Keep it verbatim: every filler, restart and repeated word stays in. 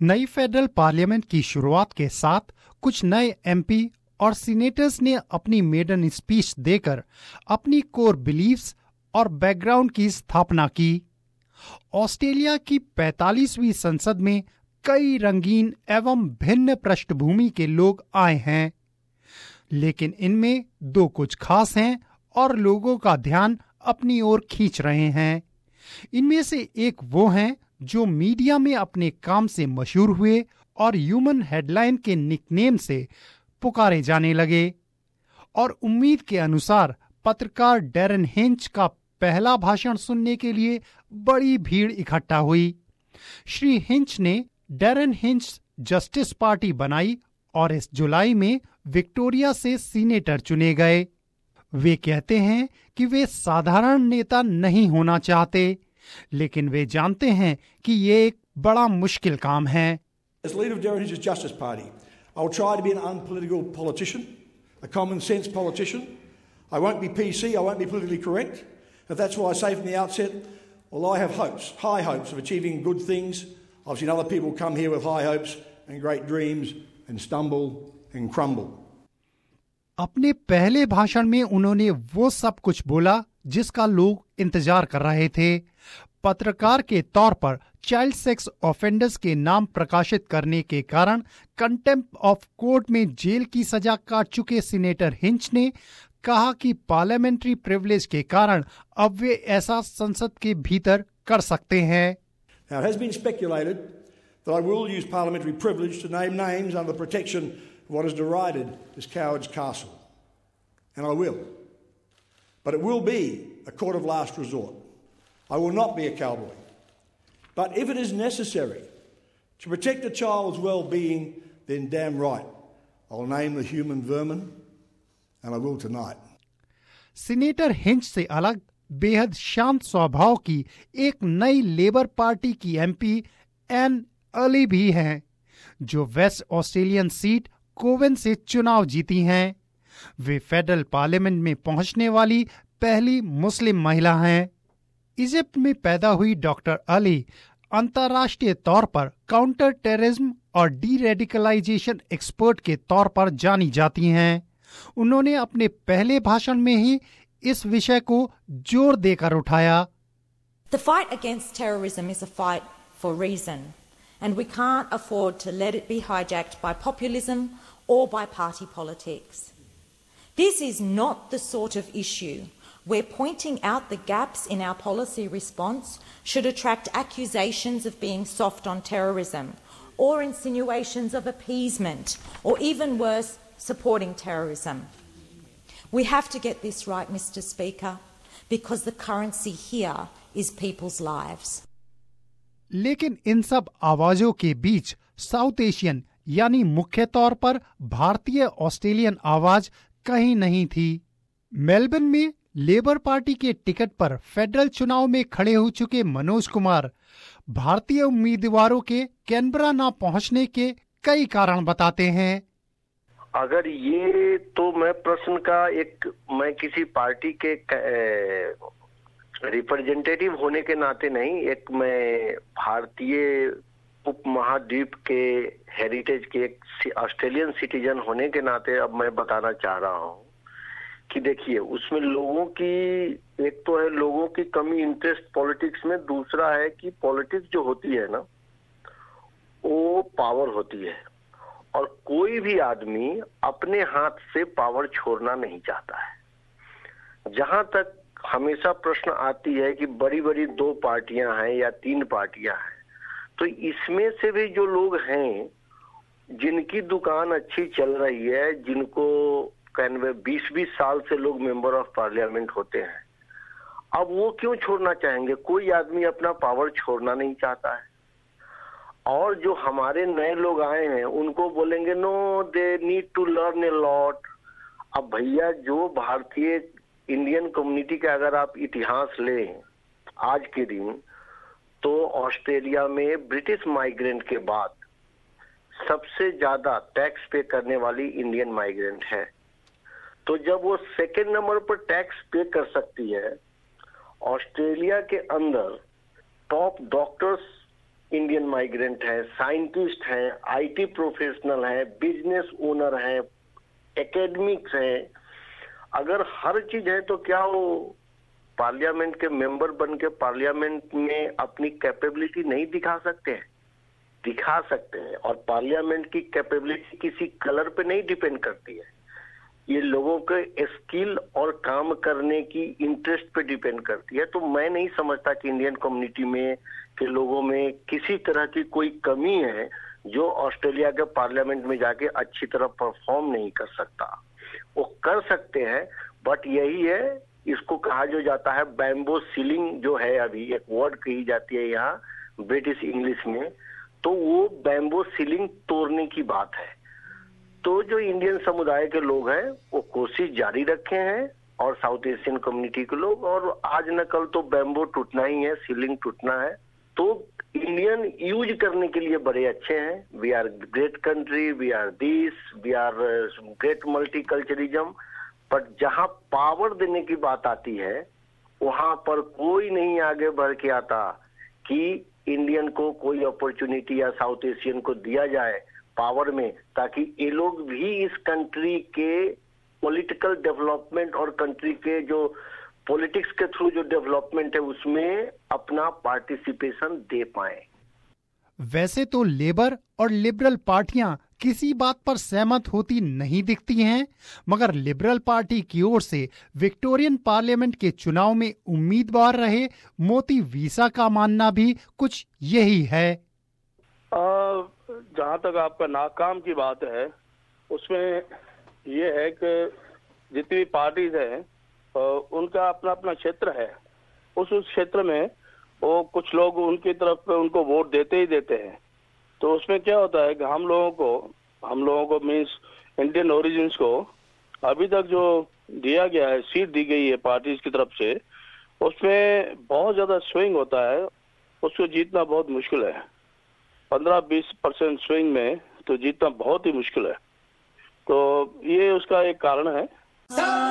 नई federal parliament की शुरुआत के साथ कुछ नए एमपी और सीनेटर्स ने अपनी मेडन स्पीच देकर अपनी कोर बिलीफ्स और बैकग्राउंड की स्थापना की। ऑस्ट्रेलिया की पैंतालीसवीं संसद में कई रंगीन एवं भिन्न पृष्ठभूमि के लोग आए हैं, लेकिन इनमें दो कुछ खास हैं और लोगों का ध्यान अपनी ओर खींच रहे हैं। इनमें से एक वो हैं जो मीडिया में अपने काम से मशहूर हुए और ह्यूमन हेडलाइन के निकनेम से पुकारे जाने लगे, और उम्मीद के अनुसार पत्रकार डैरेन हिंच का पहला भाषण सुनने के लिए बड़ी भीड़ इकट्ठा हुई। श्री हिंच ने डैरेन हिंच जस्टिस पार्टी बनाई और इस जुलाई में विक्टोरिया से सीनेटर चुने गए। वे कहते हैं कि वे साधारण नेता नहीं होना चाहते, लेकिन वे जानते हैं कि ये एक बड़ा मुश्किल काम है। As leader of Darren Hinch's Justice Party, I will try to be an unpolitical politician, a common sense politician. I won't be P C, I won't be politically correct. And that's why I say from the outset, well, I have hopes, high hopes of achieving good things. I've seen other people come here with high hopes and great dreams and stumble and crumble. अपने पहले भाषण में उन्होंने वो सब कुछ बोला जिसका लोग इंतजार कर रहे थे। पत्रकार के तौर पर चाइल्ड सेक्स ऑफेंडर्स के नाम प्रकाशित करने के कारण कंटेम्प्ट ऑफ कोर्ट में जेल की सजा काट चुके सीनेटर हिंच ने कहा कि पार्लियामेंट्री प्रिविलेज के कारण अब वे ऐसा संसद के भीतर कर सकते हैं। Now, it has been speculated that I will use parliamentary privilege to name names under the protection of what is derided as Coward's Castle. And I will. But it will be a court of last resort. I will not be a cowboy. But if it is necessary to protect a child's well-being, then damn right, I'll name the human vermin, and I will tonight. Senator Hinch से अलग बेहद शांत स्वभाव की एक नई labour party की MP Anne Aly भी हैं, जो वेस्ट ऑस्ट्रेलियन सीट कोवेन से चुनाव जीती हैं। वे फेडरल पार्लियामेंट में पहुंचने वाली पहली मुस्लिम महिला हैं। इजिप्ट में पैदा हुई डॉक्टर अली अंतर्राष्ट्रीय तौर पर काउंटर टेररिज्म और डी रेडिकलाइजेशन एक्सपर्ट के तौर पर जानी जाती हैं। उन्होंने अपने पहले भाषण में ही इस विषय को जोर देकर उठाया। The fight against terrorism is a fight for reason, and we can't afford to let it be hijacked by populism or by party politics. This is not the sort of issue where pointing out the gaps in our policy response should attract accusations of being soft on terrorism or insinuations of appeasement or even worse, supporting terrorism. We have to get this right, Mister Speaker, because the currency here is people's lives. लेकिन इन सब आवाजों के बीच south Asian यानी मुख्य तौर पर भारतीय Australian आवाज कहीं नहीं थी। मेलबर्न में लेबर पार्टी के टिकट पर फेडरल चुनाव में खड़े हो चुके मनोज कुमार भारतीय उम्मीदवारों के कैनबरा ना पहुंचने के कई कारण बताते हैं। अगर ये तो मैं प्रश्न का एक मैं किसी पार्टी के रिप्रेजेंटेटिव होने के नाते नहीं, एक मैं भारतीय उपमहाद्वीप के हेरिटेज के एक ऑस्ट्रेलियन सिटीजन होने के नाते अब मैं बताना चाह रहा हूँ कि देखिए उसमें लोगों की एक तो है लोगों की कमी इंटरेस्ट पॉलिटिक्स में, दूसरा है कि पॉलिटिक्स जो होती है ना वो पावर होती है और कोई भी आदमी अपने हाथ से पावर छोड़ना नहीं चाहता है। जहां तक हमेशा प्रश्न आती है कि बड़ी बड़ी दो पार्टियां हैं या तीन पार्टियां हैं, तो इसमें से भी जो लोग हैं जिनकी दुकान अच्छी चल रही है, जिनको कैनवे बीस बीस साल से लोग मेंबर ऑफ पार्लियामेंट होते हैं, अब वो क्यों छोड़ना चाहेंगे? कोई आदमी अपना पावर छोड़ना नहीं चाहता है। और जो हमारे नए लोग आए हैं उनको बोलेंगे no they need to learn a lot. अब भैया जो भारतीय इंडियन कम्युनिटी का अगर आप इतिहास लें आज के दिन, तो ऑस्ट्रेलिया में ब्रिटिश माइग्रेंट के बाद सबसे ज्यादा टैक्स पे करने वाली इंडियन माइग्रेंट है। तो जब वो सेकेंड नंबर पर टैक्स पे कर सकती है, ऑस्ट्रेलिया के अंदर टॉप डॉक्टर्स इंडियन माइग्रेंट हैं, साइंटिस्ट हैं, आईटी प्रोफेशनल हैं, बिजनेस ओनर हैं, एकेडमिक्स हैं। अगर हर चीज है तो क्या वो पार्लियामेंट के मेंबर बन के पार्लियामेंट में अपनी कैपेबिलिटी नहीं दिखा सकते हैं? दिखा सकते हैं। और पार्लियामेंट की कैपेबिलिटी किसी कलर पे नहीं डिपेंड करती है, ये लोगों के स्किल और काम करने की इंटरेस्ट पे डिपेंड करती है। तो मैं नहीं समझता कि इंडियन कम्युनिटी में के लोगों में किसी तरह की कोई कमी है जो ऑस्ट्रेलिया के पार्लियामेंट में जाके अच्छी तरह परफॉर्म नहीं कर सकता। वो कर सकते हैं, बट यही है, इसको कहा जो जाता है बैम्बो सीलिंग, जो है अभी एक वर्ड कही जाती है यहाँ ब्रिटिश इंग्लिश में, तो वो बैम्बो सीलिंग तोड़ने की बात है। तो जो इंडियन समुदाय के लोग हैं वो कोशिश जारी रखे हैं, और साउथ एशियन कम्युनिटी के लोग, और आज न कल तो बैम्बो टूटना ही है, सीलिंग टूटना है। तो इंडियन यूज करने के लिए बड़े अच्छे हैं। We are great country, we are this, we are great multiculturalism, but जहां पावर देने की बात आती है वहां पर कोई नहीं आगे बढ़ के आता कि इंडियन को कोई अपॉर्चुनिटी या साउथ एशियन को दिया जाए पावर में, ताकि ये लोग भी इस कंट्री के पॉलिटिकल डेवलपमेंट और कंट्री के जो पॉलिटिक्स के थ्रू जो डेवलपमेंट है उसमें अपना पार्टिसिपेशन दे पाए। वैसे तो लेबर और लिबरल पार्टियां किसी बात पर सहमत होती नहीं दिखती हैं, मगर लिबरल पार्टी की ओर से विक्टोरियन पार्लियामेंट के चुनाव में उम्मीदवार रहे मोती वीसा का मानना भी कुछ यही है। जहां तक आपका नाकाम की बात है, उसमें ये है कि जितनी भी पार्टीज हैं उनका अपना अपना क्षेत्र है। उस उस क्षेत्र में वो कुछ लोग उनकी तरफ उनको वोट देते ही देते हैं। तो उसमें क्या होता है कि हम लोगों को हम लोगों को मीन्स इंडियन ओरिजिन्स को अभी तक जो दिया गया है, सीट दी गई है पार्टीज की तरफ से, उसमें बहुत ज्यादा स्विंग होता है, उसको जीतना बहुत मुश्किल है। पंद्रह बीस परसेंट स्विंग में तो जीतना बहुत ही मुश्किल है। तो ये उसका एक कारण है।